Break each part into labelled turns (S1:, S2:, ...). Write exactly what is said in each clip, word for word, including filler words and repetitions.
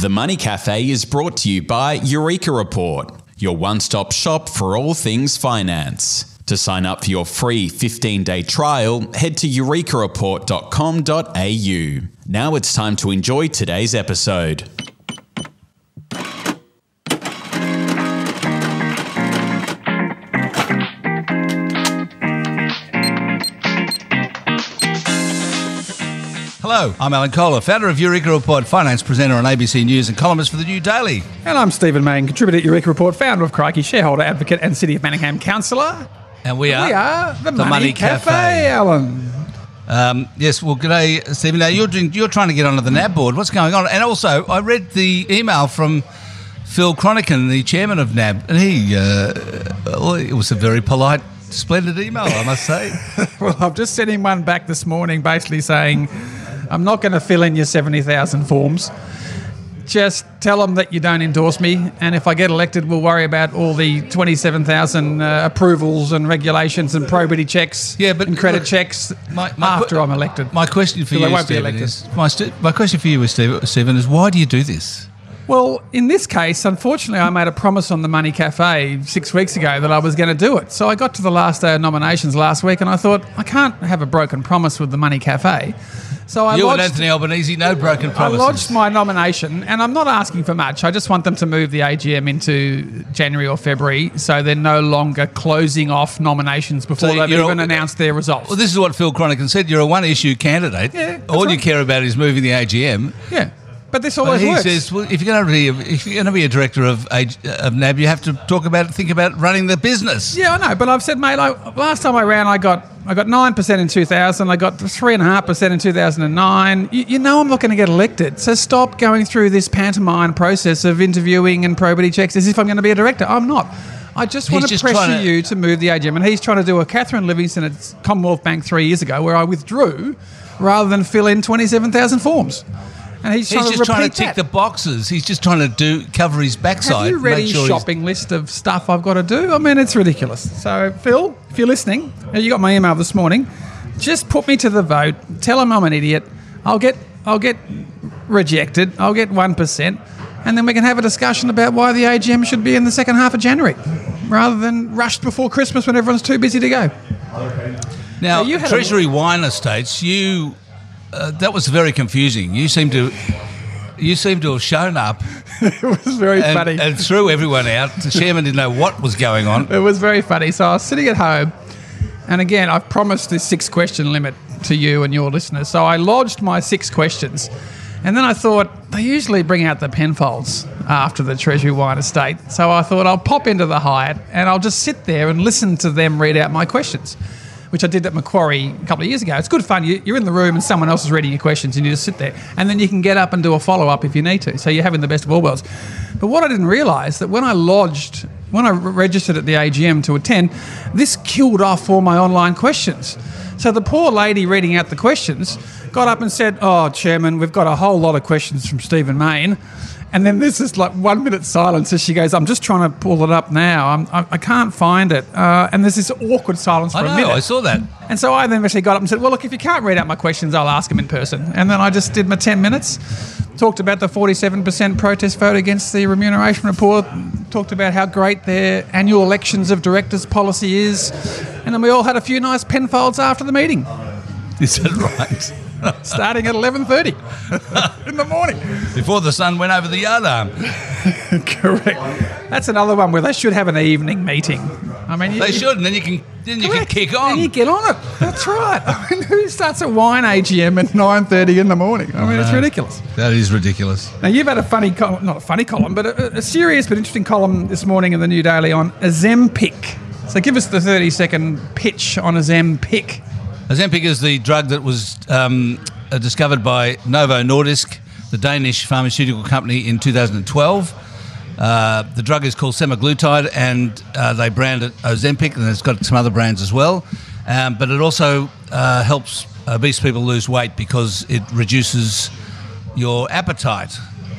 S1: The Money Cafe is brought to you by Eureka Report, your one-stop shop for all things finance. To sign up for your free fifteen-day trial, head to eureka report dot com dot a u. Now it's time to enjoy today's episode.
S2: Hello, I'm Alan Kohler, founder of Eureka Report, finance presenter on A B C News and columnist for the New Daily.
S3: And I'm Stephen Mayne, contributor at Eureka Report, founder of Crikey, shareholder, advocate and City of Manningham councillor.
S2: And we are,
S3: we are the,
S2: the
S3: Money,
S2: Money
S3: Cafe,
S2: Cafe.
S3: Alan.
S2: Um, yes, well, g'day, Stephen. Now, you're, doing, you're trying to get onto the N A B board. What's going on? And also, I read the email from Phil Chronican, the chairman of N A B, and he, uh, well, it was a very polite, splendid email, I must say.
S3: Well, I've just sent him one back this morning basically saying, I'm not going to fill in your seventy thousand forms. Just tell them that you don't endorse me, and if I get elected, we'll worry about all the twenty-seven thousand uh, approvals and regulations and probity checks
S2: yeah, but
S3: and credit
S2: look,
S3: checks
S2: my, my
S3: after
S2: qu-
S3: I'm elected.
S2: My question for
S3: So they
S2: you,
S3: won't be
S2: Stephen,
S3: elected.
S2: is, my, st- my question for you, is, Stephen, Stephen, is why do you do this?
S3: Well, in this case, unfortunately, I made a promise on the Money Cafe six weeks ago that I was going to do it. So I got to the last day of nominations last week and I thought, I can't have a broken promise with the Money Cafe. So I
S2: you
S3: lodged,
S2: and Anthony Albanese, no broken promises.
S3: I lodged my nomination, and I'm not asking for much. I just want them to move the A G M into January or February so they're no longer closing off nominations before
S2: So
S3: they've
S2: you're
S3: even
S2: a-
S3: announced their results.
S2: Well, this is what Phil Chronican said. You're a one-issue candidate.
S3: Yeah, that's
S2: All you
S3: right.
S2: care about is moving the A G M.
S3: yeah, but this
S2: But
S3: always
S2: he
S3: works.
S2: says, well, if you're going to be a, if you're going to be a director of A G, of N A B, you have to talk about think about running the business.
S3: Yeah, I know, but I've said, mate, I, last time I ran, I got I got nine percent in two thousand, I got three point five percent in two thousand nine. You, you know I'm not going to get elected, so stop going through this pantomime process of interviewing and probity checks as if I'm going to be a director. I'm not. I just
S2: He's
S3: want to
S2: just
S3: pressure
S2: trying to-
S3: you to move the A G M, and he's trying to do a Catherine Livingstone at Commonwealth Bank three years ago where I withdrew rather than fill in twenty-seven thousand forms. And he's,
S2: He's
S3: trying
S2: just
S3: to
S2: trying to
S3: repeat
S2: tick
S3: that.
S2: the boxes. He's just trying to do cover his backside.
S3: Have you read
S2: make
S3: his
S2: sure he's-
S3: shopping list of stuff I've got to do? I mean, it's ridiculous. So, Phil, if you're listening, you got my email this morning. Just put me to the vote. Tell him I'm an idiot. I'll get, I'll get rejected. I'll get one percent, and then we can have a discussion about why the A G M should be in the second half of January, rather than rushed before Christmas when everyone's too busy to go.
S2: Now,
S3: Now, you had a-
S2: Treasury Wine Estates, you uh, that was very confusing. You seem to you seem to have shown up
S3: It was very
S2: and,
S3: funny.
S2: and threw everyone out. The chairman didn't know what was going on.
S3: It was very funny. So I was sitting at home, and again, I've promised this six-question limit to you and your listeners. So I lodged my six questions, and then I thought they usually bring out the Penfolds after the Treasury Wine Estate. So I thought I'll pop into the Hyatt and I'll just sit there and listen to them read out my questions, which I did at Macquarie a couple of years ago. It's good fun. You- You're in the room and someone else is reading your questions and you just sit there. And then you can get up and do a follow-up if you need to. So you're having the best of all worlds. But what I didn't realise, that when I lodged, when I re- registered at the A G M to attend, this killed off all my online questions. So the poor lady reading out the questions got up and said, "Oh, Chairman, we've got a whole lot of questions from Stephen Mayne." And then there's this like one minute silence as she goes, "I'm just trying to pull it up now. I'm, I, I can't find it." Uh, and there's this awkward silence for
S2: I
S3: a
S2: know,
S3: minute.
S2: I saw that.
S3: And so I then actually got up and said, "Well, look, if you can't read out my questions, I'll ask them in person." And then I just did my ten minutes, talked about the forty-seven percent protest vote against the remuneration report, talked about how great their annual elections of directors policy is, and then we all had a few nice Penfolds after the meeting,
S2: Is that right?
S3: starting at eleven thirty in the morning.
S2: Before the sun went over the yardarm.
S3: Correct. That's another one where they should have an evening meeting. I mean, you,
S2: They
S3: you-
S2: should, and then you can then you can
S3: Correct.
S2: kick
S3: And you
S2: on.
S3: get on it. That's right. I mean, who starts a wine A G M at nine thirty in the morning? I mean, it's
S2: know.
S3: ridiculous.
S2: That is ridiculous.
S3: Now, you've had a funny, col- not a funny column, but a, a serious but interesting column this morning in the New Daily on Ozempic. So give us the thirty-second pitch on Ozempic.
S2: Ozempic is the drug that was um, uh, discovered by Novo Nordisk, the Danish pharmaceutical company, in two thousand twelve. Uh, the drug is called semaglutide, and uh, they brand it Ozempic, and it's got some other brands as well. Um, but it also uh, helps obese people lose weight because it reduces your appetite.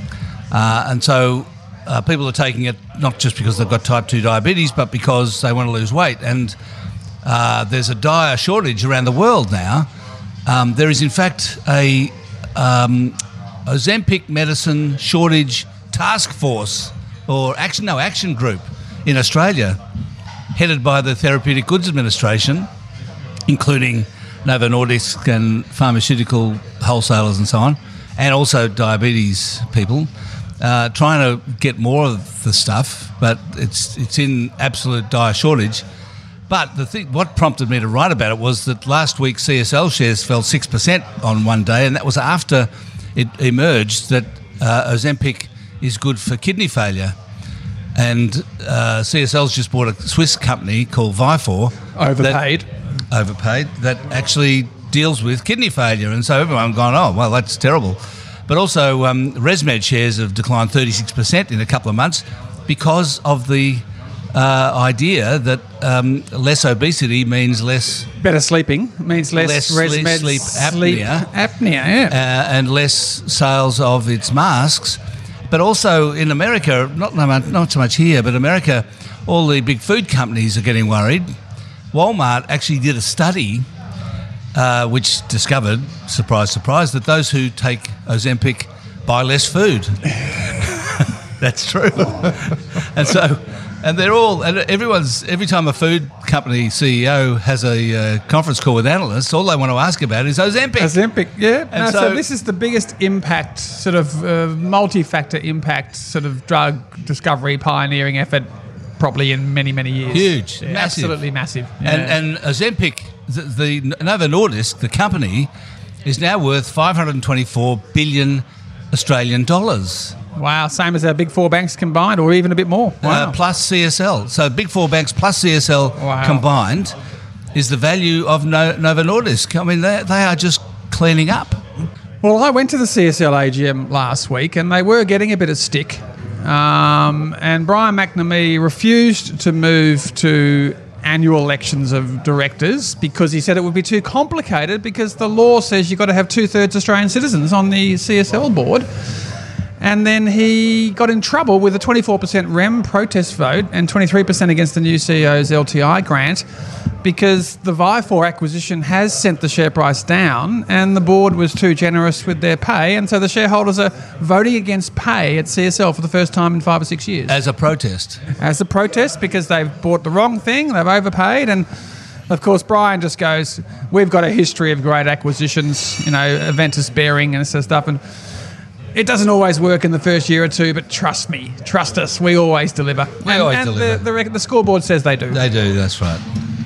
S2: Uh, and so uh, people are taking it not just because they've got type two diabetes, but because they want to lose weight. And uh, there's a dire shortage around the world now. Um, there is, in fact, a um, Ozempic Medicine Shortage Task Force, or action, no, Action Group in Australia, headed by the Therapeutic Goods Administration, including Novo Nordisk and pharmaceutical wholesalers and so on, and also diabetes people, uh, trying to get more of the stuff, but it's it's in absolute dire shortage. But the thing, what prompted me to write about it was that last week C S L shares fell six percent on one day, and that was after it emerged that uh, Ozempic is good for kidney failure. And uh, C S L's just bought a Swiss company called Vifor.
S3: Overpaid.
S2: That, overpaid, that actually deals with kidney failure. And so everyone gone, oh, well, that's terrible. But also um, ResMed shares have declined thirty-six percent in a couple of months because of the uh, idea that um, less obesity means less...
S3: Better sleeping means less,
S2: less
S3: ResMed
S2: sleep,
S3: sleep
S2: apnea.
S3: apnea, yeah.
S2: Uh, and less sales of its masks. But also in America, not, not so much here, but America, all the big food companies are getting worried. Walmart actually did a study uh, which discovered, surprise, surprise, that those who take Ozempic buy less food. That's true. And so, and they're all, and everyone's, every time a food company C E O has a uh, conference call with analysts, all they want to ask about is Ozempic.
S3: Ozempic, yeah.
S2: And
S3: No, so,
S2: so-
S3: this is the biggest impact, sort of uh, multi-factor impact, sort of drug discovery pioneering effort, probably in many, many years.
S2: Huge,
S3: Yeah,
S2: massive.
S3: absolutely massive. Yeah.
S2: And, and Ozempic, the, the Novo Nordisk, the company, is now worth five hundred twenty-four billion Australian dollars.
S3: Wow, same as our big four banks combined, or even a bit more. Wow.
S2: Uh, plus C S L. So big four banks plus C S L
S3: Wow.
S2: combined is the value of no, Novo Nordisk. I mean, they, they are just cleaning up.
S3: Well, I went to the C S L A G M last week, and they were getting a bit of stick. Um, and Brian McNamee refused to move to annual elections of directors because he said it would be too complicated because the law says you've got to have two-thirds Australian citizens on the C S L board. And then he got in trouble with a twenty-four percent Rem protest vote and twenty-three percent against the new C E O's L T I grant because the Vifor acquisition has sent the share price down and the board was too generous with their pay. And so the shareholders are voting against pay at C S L for the first time in five or six years.
S2: As a protest.
S3: As a protest because they've bought the wrong thing, they've overpaid. And of course, Brian just goes, we've got a history of great acquisitions, you know, Aventus Bearing and this stuff. And it doesn't always work in the first year or two, but trust me, trust us, we always deliver.
S2: We
S3: and
S2: always
S3: and
S2: deliver.
S3: The, the, rec- the scoreboard says they do.
S2: They do, that's right.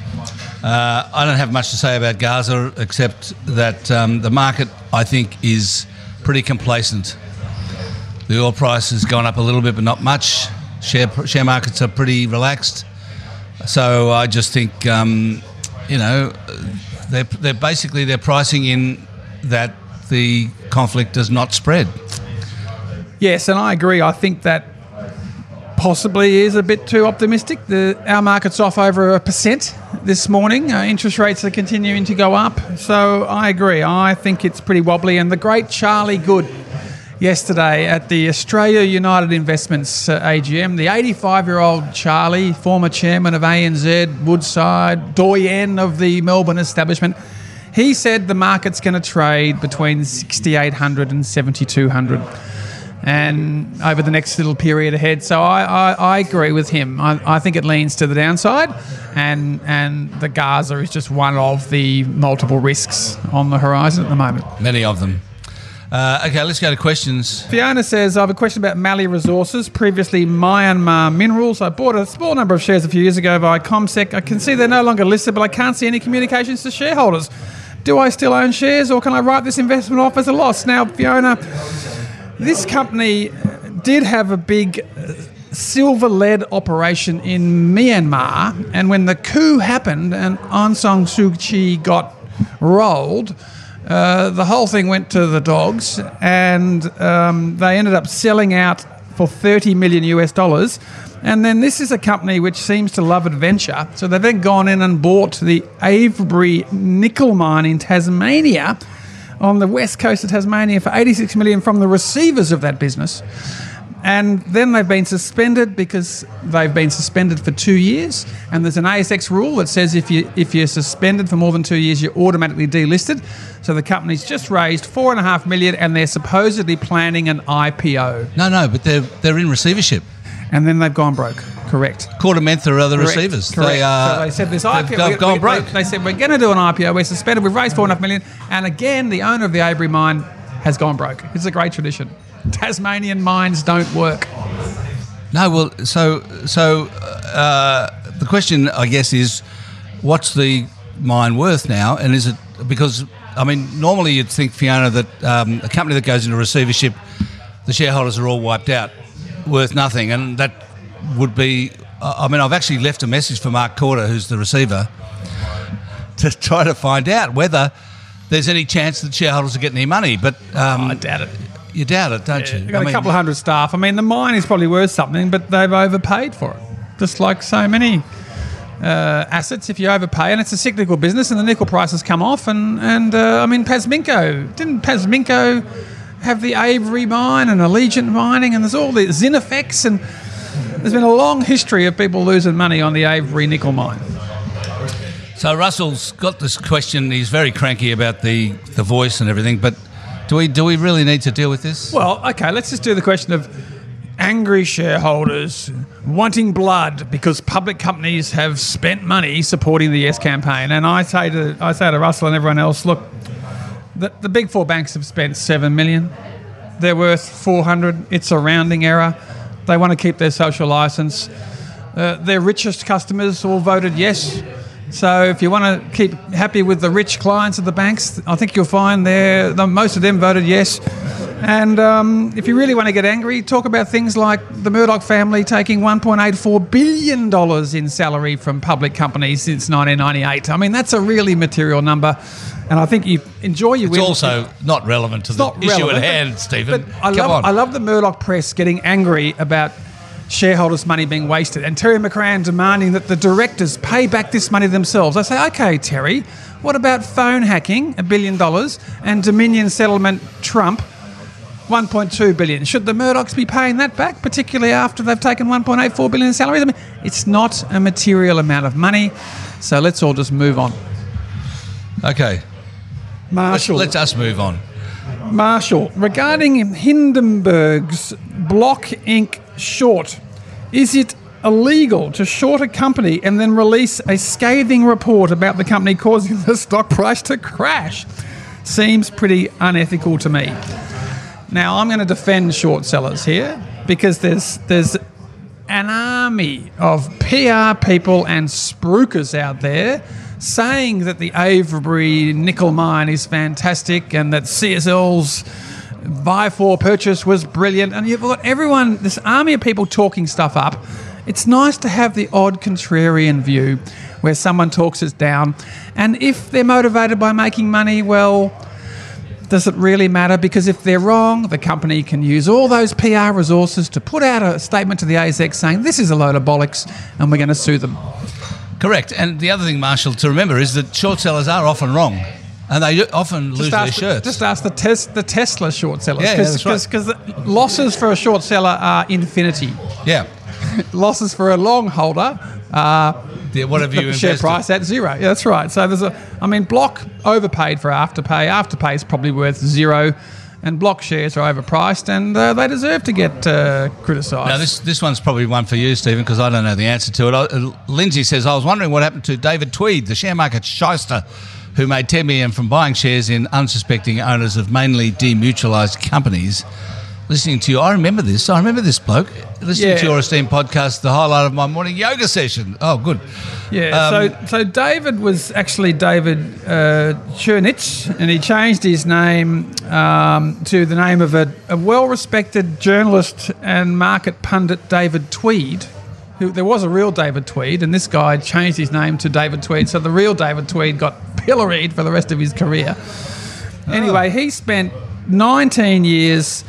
S2: Uh, I don't have much to say about Gaza except that um, the market, I think, is pretty complacent. The oil price has gone up a little bit, but not much. Share share markets are pretty relaxed. So I just think, um, you know, they're, they're basically they're pricing in that the conflict does not spread.
S3: Yes, and I agree. I think that possibly is a bit too optimistic. The, our market's off over a percent this morning. Uh, interest rates are continuing to go up. So I agree. I think it's pretty wobbly. And the great Charlie Good yesterday at the Australia United Investments uh, A G M, the eighty-five-year-old Charlie, former chairman of A N Z, Woodside, doyen of the Melbourne establishment, he said the market's going to trade between sixty-eight hundred and seventy-two hundred. And over the next little period ahead. So I, I, I agree with him. I, I think it leans to the downside, and and the Gaza is just one of the multiple risks on the horizon at the moment.
S2: Many of them. Uh, okay, let's go to questions.
S3: Fiona says, I have a question about Mali Resources, previously Myanmar Minerals. I bought a small number of shares a few years ago via ComSec. I can see they're no longer listed, but I can't see any communications to shareholders. Do I still own shares, or can I write this investment off as a loss? Now, Fiona, this company did have a big silver-lead operation in Myanmar, and when the coup happened and Aung San Suu Kyi got rolled, uh, the whole thing went to the dogs, and um, they ended up selling out for thirty million US dollars. And then this is a company which seems to love adventure, so they've then gone in and bought the Avebury nickel mine in Tasmania, on the west coast of Tasmania, for eighty-six million dollars from the receivers of that business. and then they've been suspended because they've been suspended for two years. And there's an A S X rule that says if you if you're suspended for more than two years, you're automatically delisted. So the company's just raised four and a half million, and they're supposedly planning an I P O.
S2: No, no, but they're they're in receivership.
S3: And then they've gone broke. Correct.
S2: Quartermentha are the
S3: Correct.
S2: receivers.
S3: Correct.
S2: They, uh,
S3: so they said this I P O.
S2: They've
S3: we,
S2: gone
S3: we,
S2: broke.
S3: They, they said we're going to do an I P O. We're suspended. We've raised four and a half million, and again, the owner of the Avery mine has gone broke. It's a great tradition. Tasmanian mines don't work.
S2: No, well, so so uh, the question, I guess, is what's the mine worth now, and is it because I mean normally you'd think, Fiona, that um, a company that goes into receivership, the shareholders are all wiped out, worth nothing, and that would be. I mean, I've actually left a message for Mark Corder, who's the receiver, to try to find out whether there's any chance that shareholders are getting any money. But um,
S3: Oh, I doubt it.
S2: You doubt it, don't you?
S3: They've got
S2: I
S3: a
S2: mean,
S3: couple of hundred staff. I mean, the mine is probably worth something, but they've overpaid for it. Just like so many uh, assets, if you overpay, and it's a cyclical business, and the nickel prices come off, and and uh, I mean, Pasminco didn't Pasminco have the Avery mine and Allegiant Mining, and there's all the Zinifex, and there's been a long history of people losing money on the Avery nickel mine.
S2: So Russell's got this question. He's very cranky about the, the voice and everything, but do we do we really need to deal with this?
S3: Well, okay, let's just do the question of angry shareholders wanting blood because public companies have spent money supporting the Yes campaign. And I say to I say to Russell and everyone else, look, the, the big four banks have spent seven million. They're worth four hundred. It's a rounding error. They want to keep their social licence. Uh, their richest customers all voted yes. So if you want to keep happy with the rich clients of the banks, I think you'll find they're, the, most of them voted yes. And um, if you really want to get angry, talk about things like the Murdoch family taking one point eight four billion dollars in salary from public companies since nineteen ninety-eight. I mean, that's a really material number. And I think you enjoy your
S2: It's
S3: win.
S2: also not relevant to the
S3: not
S2: issue
S3: relevant,
S2: at hand, Stephen.
S3: But I
S2: Come
S3: love,
S2: on.
S3: I love the Murdoch press getting angry about shareholders' money being wasted, and Terry McCrann demanding that the directors pay back this money themselves. I say, okay, Terry, what about phone hacking, a billion dollars, and Dominion settlement Trump, one point two billion? Should the Murdochs be paying that back, particularly after they've taken one point eight four billion in salaries? I mean, it's not a material amount of money, so let's all just move on.
S2: Okay,
S3: Marshall.
S2: let's us move on.
S3: Marshall, regarding Hindenburg's Block Incorporated short, is it illegal to short a company and then release a scathing report about the company causing the stock price to crash? Seems pretty unethical to me. Now, I'm going to defend short sellers here because there's there's an army of P R people and spruikers out there saying that the Avery nickel mine is fantastic and that C S L's buy for purchase was brilliant, and you've got everyone, this army of people talking stuff up. It's nice to have the odd contrarian view where someone talks us down, and if they're motivated by making money, well, does it really matter? Because if they're wrong, the company can use all those P R resources to put out a statement to the A S X saying this is a load of bollocks and we're going to sue them.
S2: Correct. And the other thing, Marshall, to remember is that short sellers are often wrong. And they often lose their
S3: ask,
S2: shirts.
S3: Just ask the, tes- the Tesla short sellers.
S2: Yeah, yeah, that's right.
S3: Because the losses for a short seller are infinity.
S2: Yeah.
S3: Losses for a long holder are
S2: Yeah, what have you
S3: the share
S2: invested?
S3: price at zero. Yeah, that's right. So there's a, I mean, Block overpaid for Afterpay. Afterpay is probably worth zero, and Block shares are overpriced, and uh, they deserve to get uh, criticised.
S2: Now, this this one's probably one for you, Stephen, because I don't know the answer to it. Uh, Lindsay says, I was wondering what happened to David Tweed, the share market shyster, who made ten million dollars from buying shares in unsuspecting owners of mainly demutualised companies. Listening to you, I remember this. I remember this bloke. Listening
S3: Yeah.
S2: to your esteemed podcast, the highlight of my morning yoga session. Oh, good.
S3: Yeah,
S2: Um,
S3: so so David was actually David uh, Chernich, and he changed his name um, to the name of a, a well-respected journalist and market pundit, David Tweed. Who, there was a real David Tweed, and this guy changed his name to David Tweed, so the real David Tweed got pilloried for the rest of his career. Anyway, he spent nineteen years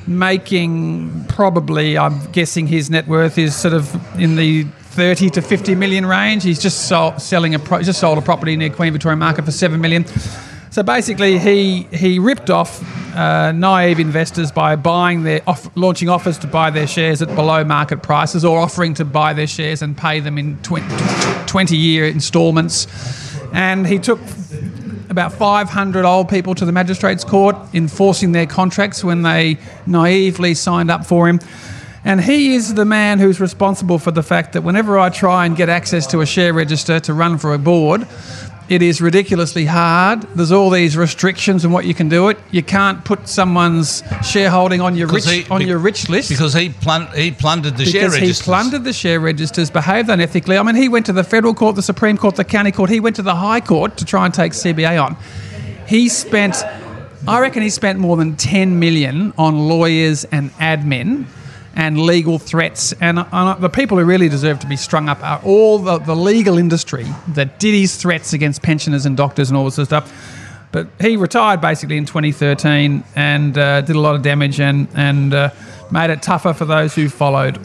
S3: making probably, I'm guessing his net worth is sort of in the thirty to fifty million range. He's just sold, selling a pro, just sold a property near Queen Victoria Market for seven million. So basically, he he ripped off uh, naive investors by buying their off, launching offers to buy their shares at below market prices, or offering to buy their shares and pay them in twenty-year instalments. And he took about five hundred old people to the magistrates' court, enforcing their contracts when they naively signed up for him. And he is the man who's responsible for the fact that whenever I try and get access to a share register to run for a board, it is ridiculously hard. There's all these restrictions on what you can do it. You can't put someone's shareholding on your rich
S2: he,
S3: on your rich list
S2: because he plun- he plundered the
S3: because
S2: share registers.
S3: he plundered the share registers, behaved unethically. I mean, he went to the federal court, the Supreme Court, the county court. He went to the High Court to try and take C B A on. He spent, I reckon, he spent more than ten million on lawyers and admin and legal threats. And uh, the people who really deserve to be strung up are all the, the legal industry that did his threats against pensioners and doctors and all this sort of stuff. But he retired basically in twenty thirteen and uh, did a lot of damage and, and uh, made it tougher for those who followed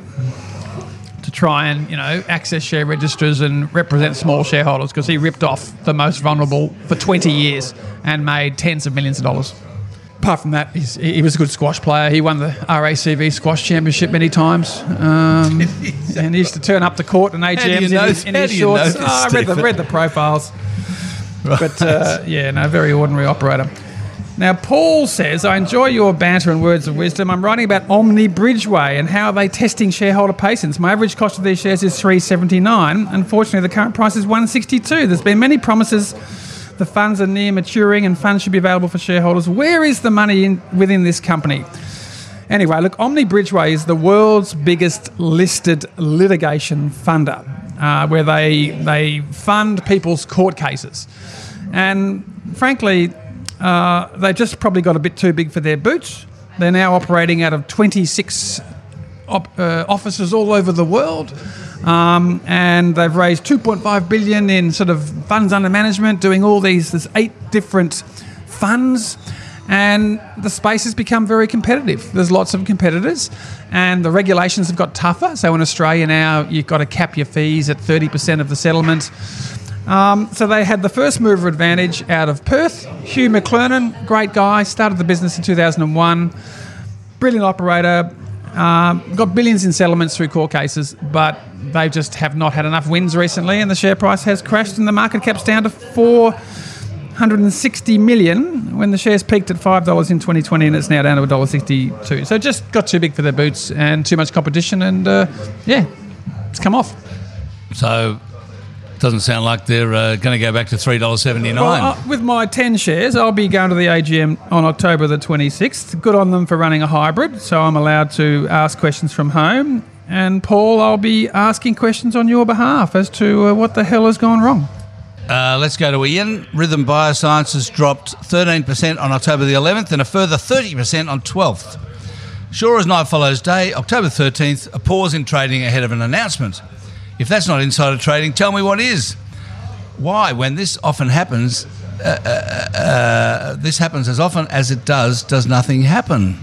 S3: to try and, you know, access share registers and represent small shareholders, because he ripped off the most vulnerable for twenty years and made tens of millions of dollars. Apart from that, he's, he was a good squash player. He won the R A C V squash championship many times, um, and he used to turn up to court and A G Ms in his, in his shorts. Oh, I read the, read the profiles. Right. But, uh, yeah, no, very ordinary operator. Now, Paul says, I enjoy your banter and words of wisdom. I'm writing about Omni Bridgeway and how are they testing shareholder patience. My average cost of these shares is three dollars seventy-nine. Unfortunately, the current price is one dollars sixty-two. There's been many promises the funds are near maturing and funds should be available for shareholders. Where is the money in, within this company? Anyway, look, Omni Bridgeway is the world's biggest listed litigation funder, uh, where they they fund people's court cases. And frankly, uh, they just probably got a bit too big for their boots. They're now operating out of twenty-six op- uh, offices all over the world. Um, and they've raised two point five billion dollars in sort of funds under management, doing all these, there's eight different funds, and the space has become very competitive. There's lots of competitors, and the regulations have got tougher. So in Australia now, you've got to cap your fees at thirty percent of the settlement. Um, so they had the first mover advantage out of Perth. Hugh McLernon, great guy, started the business in two thousand one, brilliant operator. Um, got billions in settlements through court cases, but they just have not had enough wins recently, and the share price has crashed and the market cap's down to four hundred sixty million when the shares peaked at five dollars in twenty twenty, and it's now down to one dollar sixty-two. So it just got too big for their boots and too much competition, and uh, yeah, it's come off.
S2: So doesn't sound like they're uh, going to go back to three dollars seventy-nine.
S3: Well, uh, with my ten shares, I'll be going to the A G M on October the twenty-sixth. Good on them for running a hybrid, so I'm allowed to ask questions from home. And Paul, I'll be asking questions on your behalf as to uh, what the hell has gone wrong.
S2: Uh, let's go to Ian. Rhythm Biosciences dropped thirteen percent on October the eleventh and a further thirty percent on twelfth. Sure as night follows day, October thirteenth, a pause in trading ahead of an announcement. If that's not insider trading, tell me what is. Why, when this often happens, uh, uh, uh, this happens as often as it does, does nothing happen?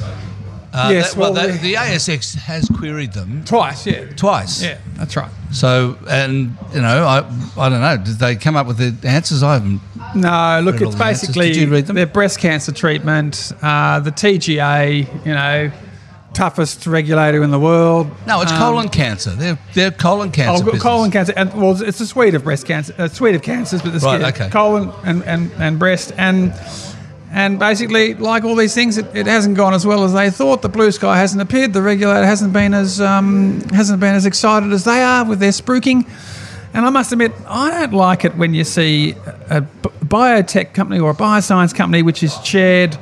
S2: Uh,
S3: yes,
S2: that, well,
S3: well,
S2: that, the A S X has queried them
S3: twice. Yeah,
S2: twice.
S3: Yeah, that's right.
S2: So, and you know, I I don't know. Did they come up with the answers? I haven't.
S3: No, look, it's basically
S2: Did you read them?
S3: their breast cancer treatment, uh, the T G A, you know, toughest regulator in the world.
S2: No, it's
S3: um,
S2: colon cancer. They're they're colon cancer.
S3: Oh,
S2: business.
S3: colon cancer, and well, it's a suite of breast cancer, a suite of cancers, but the
S2: Right, okay.
S3: colon and, and, and breast, and and basically, like all these things, it, it hasn't gone as well as they thought. The blue sky hasn't appeared. The regulator hasn't been as um, hasn't been as excited as they are with their spruiking. And I must admit, I don't like it when you see a b- biotech company or a bioscience company which is chaired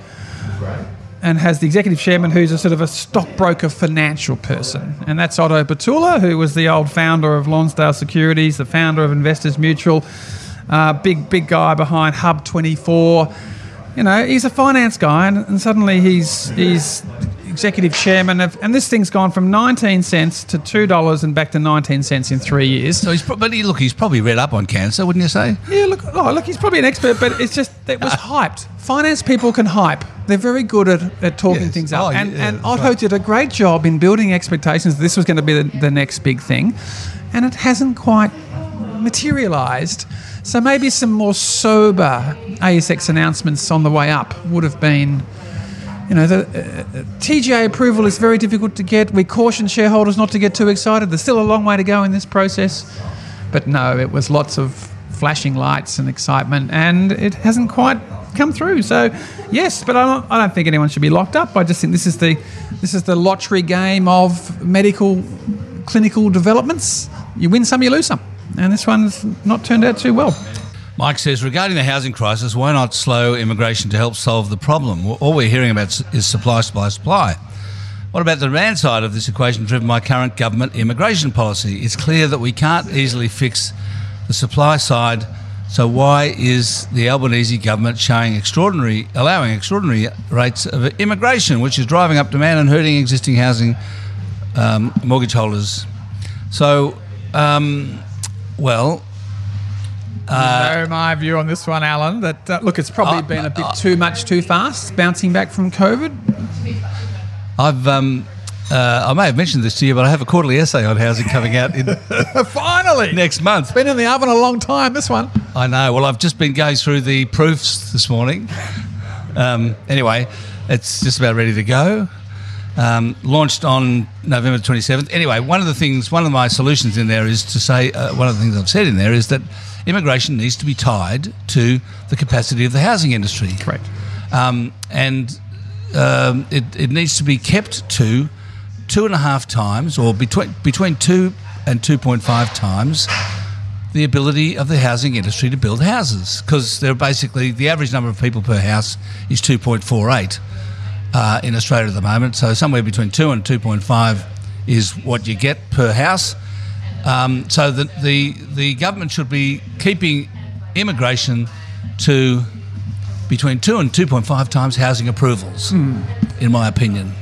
S3: and has the executive chairman who's a sort of a stockbroker financial person. And that's Otto Batula, who was the old founder of Lonsdale Securities, the founder of Investors Mutual, uh, big, big guy behind Hub twenty-four. You know, he's a finance guy, and, and suddenly he's he's executive chairman of, and this thing's gone from nineteen cents to two dollars and back to nineteen cents in three years.
S2: So he's, pro- but he, look, he's probably read up on cancer, wouldn't you say?
S3: Yeah, look, oh, look, he's probably an expert, but it's just, it was hyped. Finance people can hype. They're very good at, at talking
S2: Yes.
S3: things up.
S2: Oh,
S3: and
S2: yeah,
S3: and Otto
S2: right.
S3: did a great job in building expectations that this was going to be the, the next big thing. And it hasn't quite materialised. So maybe some more sober A S X announcements on the way up would have been, you know, the uh, T G A approval is very difficult to get. We caution shareholders not to get too excited. There's still a long way to go in this process. But no, it was lots of flashing lights and excitement, and it hasn't quite come through. So, yes, but I don't, I don't think anyone should be locked up. I just think this is the this is the lottery game of medical clinical developments. You win some, you lose some. And this one's not turned out too well.
S2: Mike says, regarding the housing crisis, why not slow immigration to help solve the problem? All we're hearing about is supply, supply, supply. What about the demand side of this equation driven by current government immigration policy? It's clear that we can't easily fix the supply side, so why is the Albanese government showing extraordinary, allowing extraordinary rates of immigration, which is driving up demand and hurting existing housing um, mortgage holders? So, um, well...
S3: Uh, you know my view on this one, Alan, that, uh, look, it's probably uh, been a bit uh, too much too fast, bouncing back from COVID.
S2: I've, um, uh, I may have mentioned this to you, but I have a quarterly essay on housing coming out in
S3: finally
S2: next month.
S3: It's been in the oven a long time, this one.
S2: I know. Well, I've just been going through the proofs this morning. Um, anyway, it's just about ready to go. Um, launched on November twenty-seventh. Anyway, one of the things, one of my solutions in there is to say, uh, one of the things I've said in there is that immigration needs to be tied to the capacity of the housing industry.
S3: Correct.
S2: Um, and um, it, it needs to be kept to two and a half times, or between between two and two point five times, the ability of the housing industry to build houses, because they're basically the average number of people per house is two point four eight. Uh, in Australia at the moment, so somewhere between two and two point five is what you get per house. Um, so the, the the government should be keeping immigration to between two and two point five times housing approvals, mm. in my opinion.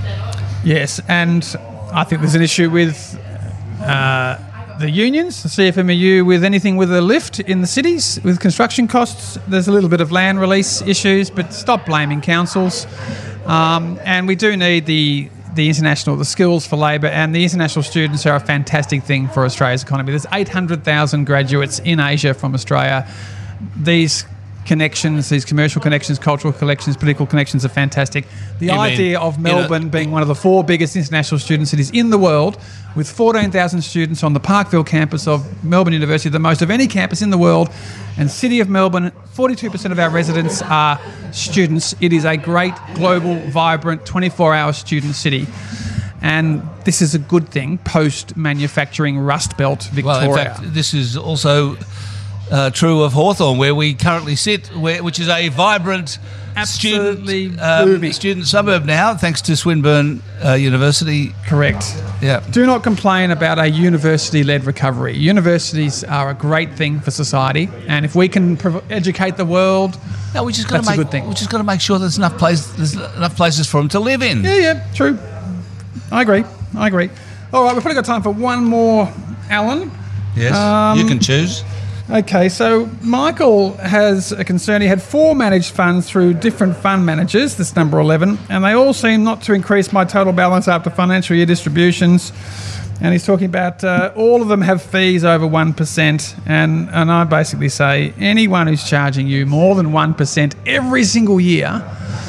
S3: Yes, and I think there's an issue with uh, the unions, the C F M E U, with anything with a lift in the cities, with construction costs. There's a little bit of land release issues, but stop blaming councils. Um, and we do need the the international, the skills for labour, and the international students are a fantastic thing for Australia's economy. There's eight hundred thousand graduates in Asia from Australia. These connections, these commercial connections, cultural connections, political connections are fantastic. The
S2: you
S3: idea
S2: mean,
S3: of Melbourne you know, being one of the four biggest international student cities in the world, with fourteen thousand students on the Parkville campus of Melbourne University, the most of any campus in the world, and City of Melbourne, forty-two percent of our residents are students. It is a great, global, vibrant, twenty-four hour student city. And this is a good thing, post-manufacturing Rust Belt Victoria.
S2: Well, in fact, this is also uh, true of Hawthorn, where we currently sit, where, which is a vibrant
S3: Absolutely
S2: student, um, student suburb now, thanks to Swinburne uh, University.
S3: Correct.
S2: Yeah.
S3: Do not complain about a university-led recovery. Universities are a great thing for society, and if we can prov- educate the world,
S2: no, we just got
S3: that's
S2: to make,
S3: a good thing.
S2: We just got to make sure there's enough place, there's enough places for them to live in.
S3: Yeah, yeah, true. I agree. I agree. All right, we've probably got time for one more, Alan.
S2: Yes,
S3: um,
S2: you can choose.
S3: Okay, so Michael has a concern. He had four managed funds through different fund managers, this number eleven, and they all seem not to increase my total balance after financial year distributions. And he's talking about uh, all of them have fees over one percent. And, and I basically say anyone who's charging you more than one percent every single year.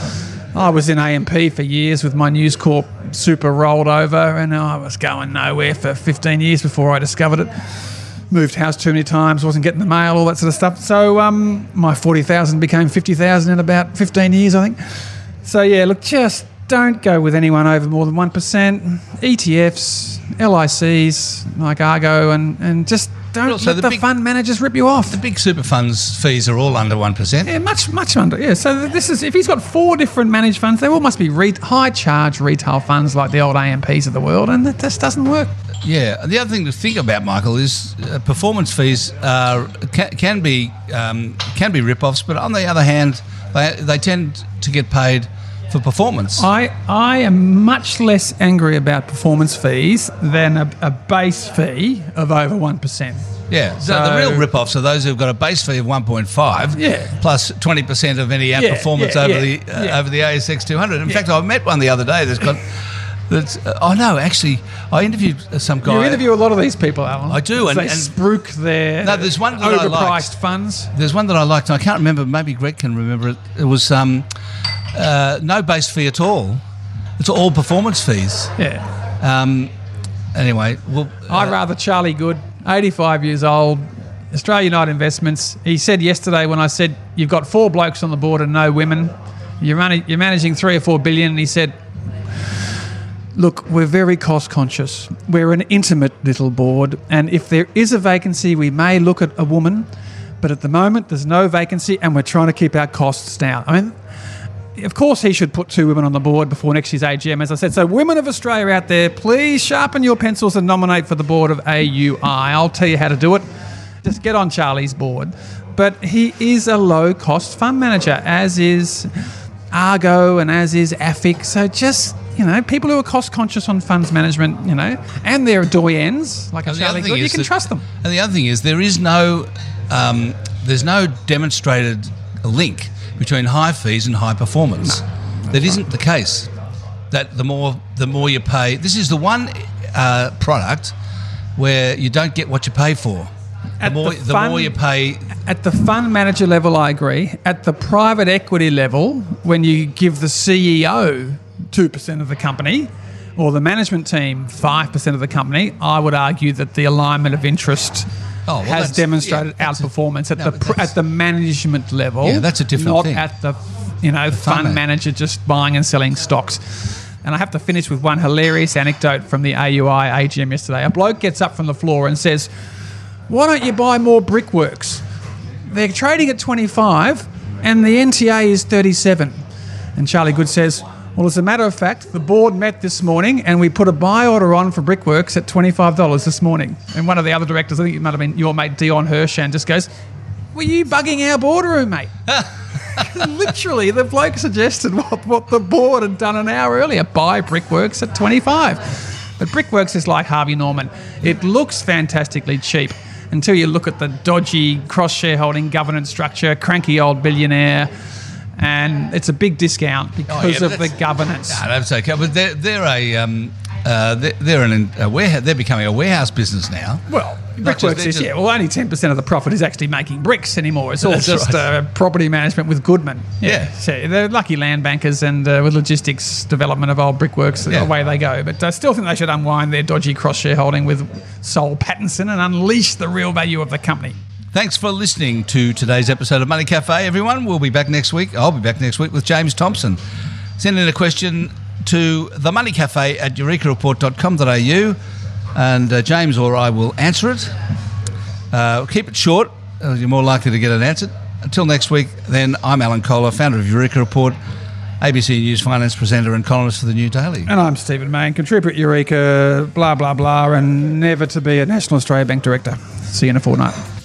S3: I was in A M P for years with my News Corp super rolled over, and I was going nowhere for fifteen years before I discovered it. Moved house too many times, wasn't getting the mail, all that sort of stuff. So um, my forty thousand became fifty thousand in about fifteen years, I think. So yeah, look, just don't go with anyone over more than one percent. E T Fs, L I Cs, like Argo, and, and just don't
S2: also
S3: let
S2: the
S3: the
S2: big,
S3: fund managers rip you off.
S2: The big super funds fees are all under one percent.
S3: Yeah, much, much under. Yeah, so this is, if he's got four different managed funds, they all must be re- high charge retail funds like the old A M Ps of the world, and that just doesn't work.
S2: Yeah, the other thing to think about, Michael, is uh, performance fees are, can, can be um, can be rip-offs, but on the other hand, they they tend to get paid for performance.
S3: I I am much less angry about performance fees than a, a base fee of over one percent.
S2: Yeah, so,
S3: So-
S2: the real rip-offs are those who've got a base fee of one point five,
S3: Yeah.
S2: plus twenty percent of any
S3: Yeah,
S2: outperformance
S3: yeah,
S2: over
S3: yeah,
S2: the uh,
S3: yeah.
S2: over the A S X two hundred. In
S3: Yeah.
S2: fact, I met one the other day that's got That's, uh, oh no, actually, I interviewed some guy.
S3: You interview a lot of these people, Alan.
S2: I do, and-
S3: they
S2: and-
S3: spruik their
S2: No, there's one that I
S3: overpriced
S2: liked.
S3: funds.
S2: There's one that I liked, and I can't remember. Maybe Greg can remember it. It was um, uh, no base fee at all. It's all performance fees.
S3: Yeah.
S2: Um, anyway, well,
S3: I'd
S2: uh,
S3: rather Charlie Good, eighty-five years old, Australia United Investments. He said yesterday when I said, you've got four blokes on the board and no women, you're, running, you're managing three or four billion, and he said, look, we're very cost conscious. We're an intimate little board, and if there is a vacancy, we may look at a woman, but at the moment there's no vacancy and we're trying to keep our costs down. I mean, of course he should put two women on the board before next year's A G M, as I said. So women of Australia out there, please sharpen your pencils and nominate for the board of A U I. I'll tell you how to do it. Just get on Charlie's board. But he is a low-cost fund manager, as is Argo and as is A F I C. So just, you know, people who are cost-conscious on funds management, you know, and they're doyens, like a
S2: And the other
S3: Charlie
S2: thing
S3: Good, you
S2: is
S3: can
S2: that-
S3: trust them.
S2: And the other thing is there is no, um, there's no demonstrated link between high fees and high performance. That isn't the case. That the more the more you pay, this is the one uh, product where you don't get what you pay for. The
S3: At
S2: more
S3: the
S2: the,
S3: fund-
S2: more you pay,
S3: At the fund manager level, I agree. At the private equity level, when you give the C E O two percent of the company or the management team five percent of the company, I would argue that the alignment of interest
S2: Oh, well,
S3: has
S2: that's-
S3: demonstrated
S2: yeah, that's a-
S3: outperformance at
S2: no,
S3: the
S2: but
S3: pr-
S2: that's-
S3: at the management level.
S2: Yeah, that's a different
S3: not
S2: thing.
S3: at the you know fund,
S2: man-
S3: manager just buying and selling stocks. And I have to finish with one hilarious anecdote from the A U I A G M yesterday. A bloke gets up from the floor and says, "Why don't you buy more Brickworks? They're trading at twenty-five and the N T A is thirty-seven." And Charlie Good says, "Well, as a matter of fact, the board met this morning and we put a buy order on for Brickworks at twenty-five dollars this morning." And one of the other directors, I think it might have been your mate Dion Hirschan, just goes, "Were you bugging our boardroom, mate?" Literally, the bloke suggested what, what the board had done an hour earlier, buy Brickworks at twenty-five. But Brickworks is like Harvey Norman. It looks fantastically cheap until you look at the dodgy cross-shareholding governance structure, cranky old billionaire, and it's a big discount because
S2: Oh, yeah,
S3: of
S2: but
S3: the
S2: that's-
S3: governance.
S2: no, that's okay. But they're they're a um, uh, they're, they're an a warehouse. They're becoming a warehouse business now.
S3: Well,
S2: Not just-
S3: Brickworks
S2: they're
S3: is,
S2: just-
S3: yeah, well, only ten percent of the profit is actually making bricks anymore. It's all
S2: That's
S3: just
S2: right.
S3: uh, property management with Goodman.
S2: Yeah.
S3: So they're lucky land bankers and uh, with logistics development of old Brickworks,
S2: Yeah.
S3: away they go. But I still think they should unwind their dodgy cross-shareholding with Sol Pattinson and unleash the real value of the company.
S2: Thanks for listening to today's episode of Money Cafe, everyone. We'll be back next week. I'll be back next week with James Thompson. Send in a question to the money cafe at eureka report dot com dot a u and uh, James or I will answer it. Uh, keep it short. Uh, you're more likely to get it answered. Until next week, then, I'm Alan Kohler, founder of Eureka Report, A B C News finance presenter and columnist for the New Daily.
S3: And I'm Stephen Main, contributor at Eureka, blah, blah, blah, and never to be a National Australia Bank director. See you in a fortnight.